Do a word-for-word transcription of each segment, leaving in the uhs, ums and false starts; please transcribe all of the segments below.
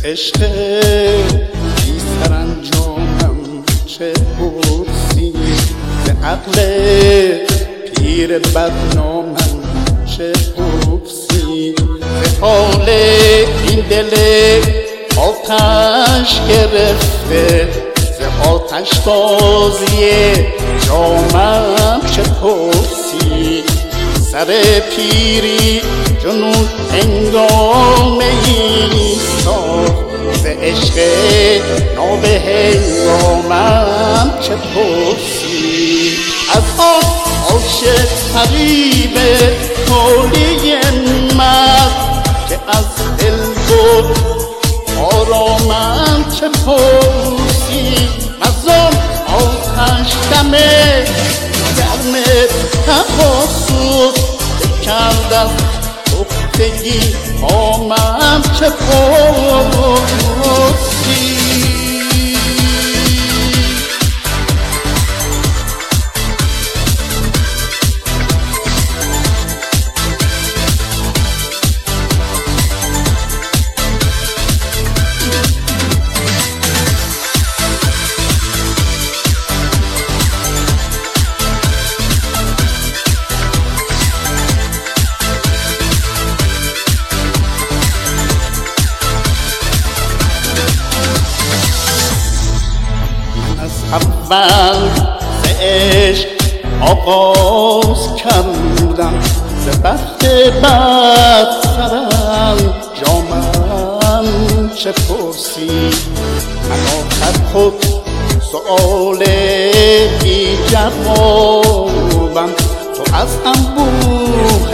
عشق بی سرانجامم چه پرسی، ز عقل پیر بدنامم چه پرسی، ز حال این دل آتش گرفته، ز آتش بازی جامم چه پرسی. سر پیری جنون هنگامه ای ساخت، ز عشق ناب هنگامم چه پرسی. از آن عاشق فریب تولی مرد که از دل بود آرامم چه پرسی. از آن آتش دم گرم تفاسد کرد از پختگی آمم چه پرسی. اول ز عشق آغاز کردم، ز بخت بد سرم جامم چه پرسی. من آخر خود سؤال بی جوابم، تو از انبوه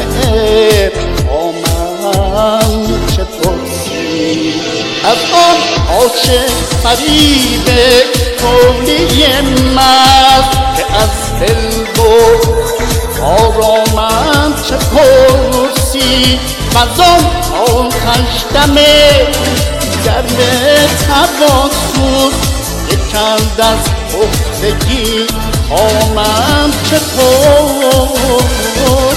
ابهامم چه پرسی. از آن عاشق فریب تولی مرد که از دل بود آرامم چه پرسی. وز آن آتش دم گرم تفاسد کرد از پختگی آمم چه پرسی.